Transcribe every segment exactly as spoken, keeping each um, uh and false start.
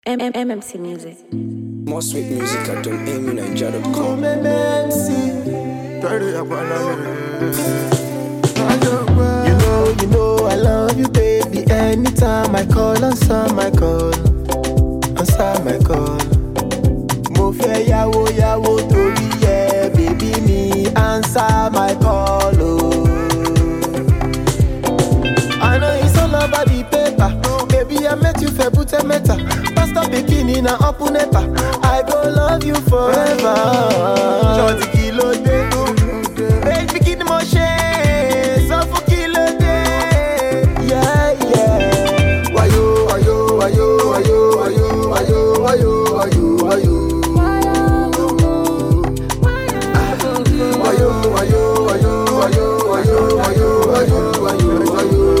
M M C Music. More sweet music at don amy naija dot com. Come M C. You know, you know I love you, baby. Anytime I call, answer my call, answer my call. Mo fẹ́ yàwó yàwó torí ẹ, baby mi answer my call. Oh. I know it's all about the paper. Baby, I met you for Buta Meta. Pastor bikini na Opunepa. I go love you forever. Shorty kilo day. Baby, bikini mo share. So for kilo day. Yeah, yeah. Why you, why you, why you, why you, why you, why you, why you, why you, why you? Why you, why you, why you, why you, why you, why you, why you, why you, why you?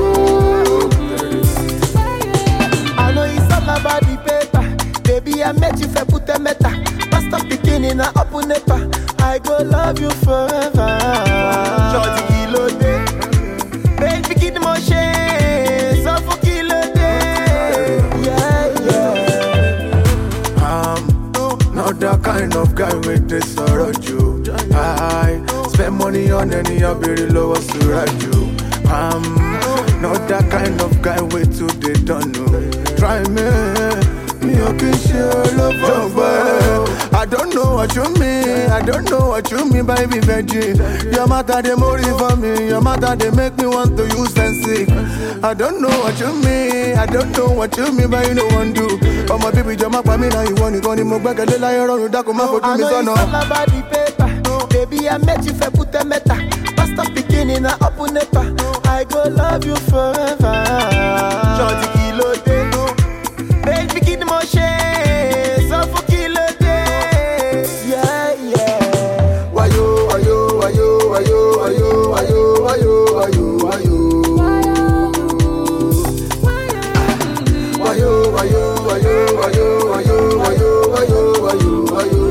About the paper, baby, I met you for Buta Meta. Pastor bikini na Opunepa. I go love you forever. Shorty kilo day, baby bikini mo share. So for kilo day, yeah, yeah. I'm not that kind of guy with this sorrow you. I spend money on any of the lowest to you. I'm not that kind of guy with two they don't know. Try me, me okay, sure love over. I don't know what you mean, I don't know what you mean by be virgin. Your matter they more for me, your matter they make me want to use fancy. I don't know what you mean, I don't know what you mean by you no one do. Oh my baby, you're my family now you want to go ni mo gbege le la yoro ru dako ma foju mi sono. I know it's all about the paper, baby I met you for Buta Meta. Pastor bikini na Opunepa. I go love you forever. Shorty kilo day. Baby, bikini mo share. So for kilo day. Yeah, yeah. Why you, why you, why you, why you, why you, why you, why you, why you, why you? Why you, why you, why you, why you, why you, why you, why you, why you, why you?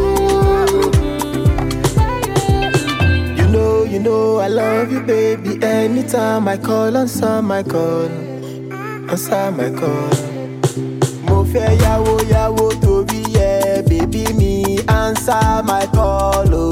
You know, you know I love you, baby. Anytime I call, answer my call, answer my call. Mo fẹ́ yàwó yàwó torí ẹ, baby mi answer my call. Oh.